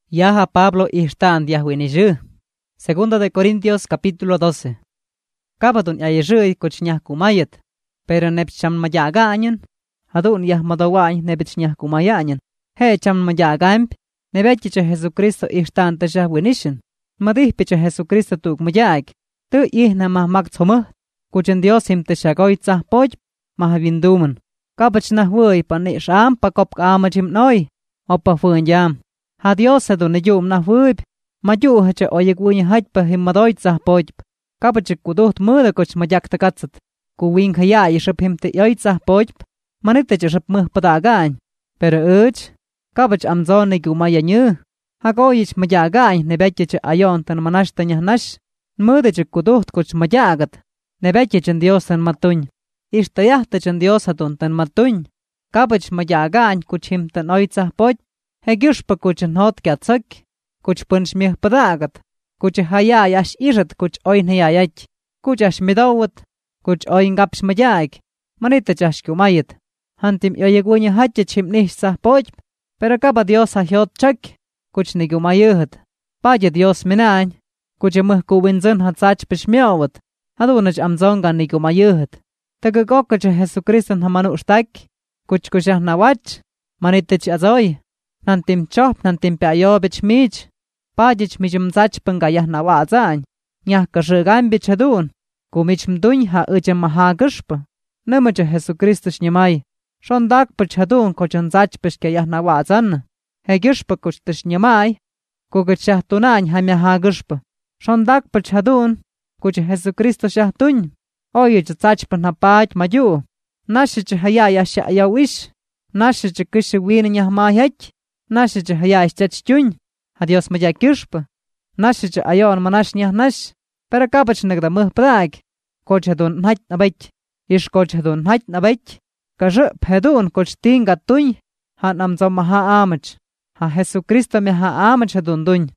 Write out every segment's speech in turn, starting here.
Yaha Pablo ihtan diahwiniju. Segunda de Corintios capítulo 12. Kabatun ayejui kuchnyah kumayet. Pero nepcham mayagañan. Hadun yah madawañ nebitchnyah kumayañan. He cham mayagamp. Nebetchicha Jesucristo ihtan tajahwinishin. Madihpicha Jesucristo tuk mayag. Tu ihna mahmak tsomah. Kuchen Dios him tashagoitzah poj. Mahavinduman. Kabachnah wui pani sham pakop kamachim noi. Opa fuan yam. Ha Dios hadun yum na wub. Mayu hacha oyek wuny hajpa him madoitzah poj. Kabachik kuduht muda kuch mayak takatsat. Kuwing haya yishap him te yoitzah poj. Manita chishap muh padagañ. Pero uch. Kabach amzon ni gumaya nyu. Ha goyich mayagañ nebetchicha ayon tan manash tanyah nash. Muda chik kuduht kuch mayagat. Nebetchichan Dios tan matuñ. Ishtayah Dios hadun tan matuñ. Kabach mayagañ kuch him tan oitzah poj. Hegiushpa kuchan hot kiatsak. Kuch punch mih padagat. Kuch hayay ash irat kuch oin hayayach. Kuch ash midawat. Kuch oin gaps mayag. Manita chash kumayat. Hantim yoyegunya hachach him nishsah poj. Pero kaba Dios hahyot chak. Kuch nigumayuhat. Paya Dios minañ. Kuch muh kuwinzun hatsach pishmiawat. Hadunach amzonga nigumayuhat. Tagagokach Jesucristan hamanu shtak. Kuch kushah nawach. Manitach azoy. Nantim chop nantim peayobich mij. Pajich mijum zach pangayah nawazañ. Nyah kashigan bichadun. Kumich mduñ ha ujam mahagashpa. Namacha Jesucristo shnyamay. Shondak pachadun kochan zach pishkayah nawazan. Hegishpa kuchtish nyamay. Kugachah tunañ hamyahagashpa. Shondak pachadun. Kuch Jesucristo shahtuñ. Oyich zach panapach mayu. Nashich hayaya shayawish. Nashich kish win nyahmayach. Nashich hayay chachtuñ. Adios mayakishpa. Nashich ayon manash nyah nash. Pero kabach nagda muh plag. Kochadun hach nabach. Ish kochadun hach nabach. Kashu pedun koch tinga tuñ. Han amzo maha amach. Ha Jesucristo me ha amach hadun duñ.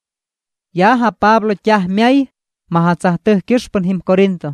Ya ha Pablo kyah miay. Maha tzahtuh kishpan him Corinto.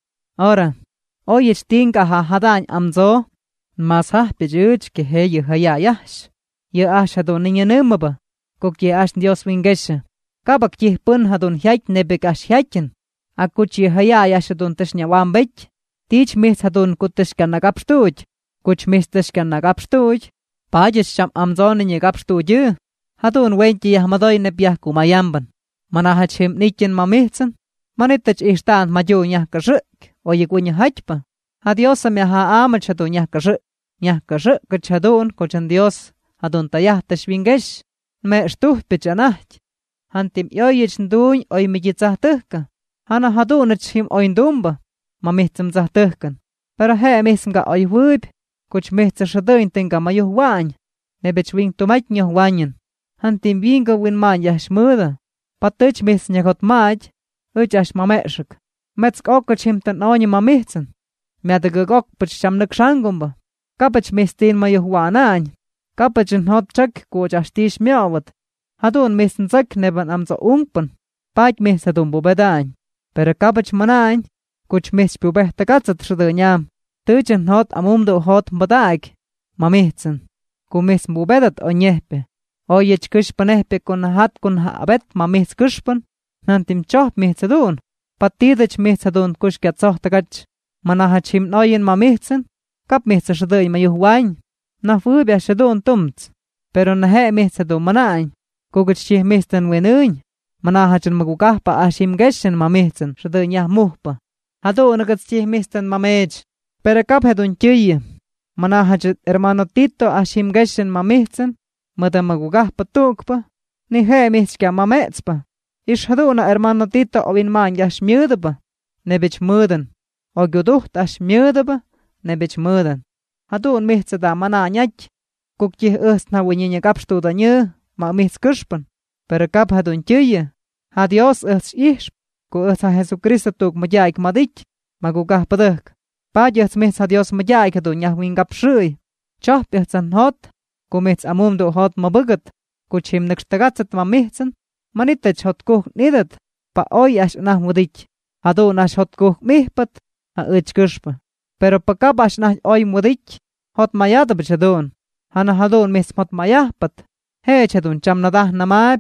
Ora. Oyich tinga ha hadañ amzo. Mas ha pijuch ke he yu hayayash. Yu ash hadun niña numaba. Kuk ye ash Dios wingesha. Kabak yih pun hadun hyach nebek ash hyachin. Akuch ye hayayash hadun tishnya wambech. Tich mis hadun kutishka nagapshtuj. Kuch mis tishka nagapshtuj. Pajish sham amzon niña gapshtuj. Hadun wenchi yahmadoy nebyah kumayamban. Manahach him nichin mamihtsan. Manitach ishtaan mayu nyah kashuk. Oyigunya hachpa. Hadiosa me ha amach hadun nyah kashuk. Nyah kashuk kach hadun kochan Dios. Hadun tayah tashwingesh. Me shtuh pichanach. Hantim yoyich nduñ oy miyitzahtuhka. Hana hadunach him oindumba. Mamihtzam zahtuhkan. Pero he mismga oy wub. Kuch mihtza shaduin tinga mayuh wañ. Nebech wing tumach nyuh wañan. Hantim winga win man yashmuda. Patuch mis nyagot maj. Uch ash mameshak. Metzk okach him tan oñi mamihtsan. Meadagagok pach shamnak shangumba. Kapach mistin mayuh wanañ. Kapach nhot chak kuch ash tish miawat. Hadun misn zak neban amza ungpan. Pach mis hadun bubedañ. Pero kapach manañ. Kuch mis pubeh tagatsat shadanyam. Tuch nhot amumdo hot mbadag. Mamihtsan. Kumis bubedat onyehpe. Oyech kushpanehpe kun hat kun haabet mamihts kushpan. Nantim choh mihtsadun. Patidach mihtsadun kushkat sohtagach. Manahach him noyen mamihtsan. Kap mihtsaday mayuh wañ. Nafubia shadun tumts. Pero nahe mihtsadun manañ. Kugach chih mihtan wenuñ. Manahachan magugahpa ashim geshen mamihtsan. Shaday nyah muhpa. Hadun agats chih mihtan mamej. Pero kap hedun chiy. Manahachat hermano Tito ashim geshen mamihtsan. Mada magugahpa tukpa. Ni he mihchka mametspa. Ish haduna hermano Tito ovin man yash myudaba. Nebich mudan. O guduht ash myudaba. Nebich mudan. Hadun mihtzada mananyach. Kukyih na winyinya kapshtuda nyu. Ma mihts kushpan. Pero kap hadun chiy. Ha Dios ish. Ku ha Jesucristo tuk mayaik madich. Magugahpa duk. Pajyats mihts ha Dios mayaik hadun yah wingap shuy. Choh pihtsan hot. Kumits amumdo hot mabugat. Kuchim nakstagatsat mamihtsan. Manitach hot kuh nidat. Pa oy ash nah mudich. Hadun ash hot kuh mihpat. Ha uch kushpa. Pero pa kap ash nah oy mudich. Hot mayadab chadun. Hana hadun mis hot mayahpat. He chadun cham nadah namab.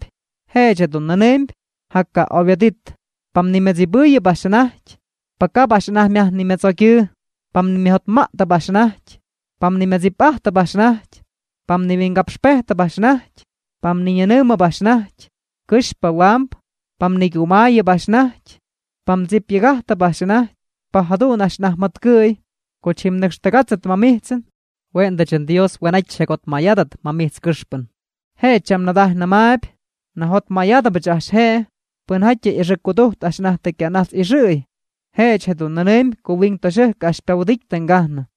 Hedun nanemp, hakka obviadit, pam nimezibuye bashanach, paka bashanach miah nimezokyu, pam nimehot mata bashanach, pam nimezipahta bashanach, pam nimingapspehta bashanach, pam ninyanuma bashanach, kushpa wamp, pam nigumaya bashanach, pam zipyagahta bashanach, pahadun ashnahmatkuy, kuchim nextagatzat mamihtsen, wendachan Dios wenach shekot mayadat mamihts kushpan. He cham nadah namaib, nahot mayada bachash he, punhache irekuduht ashnahtekyanats irui. He chedun nanem kuwing tosheh kashpawdik tengahna.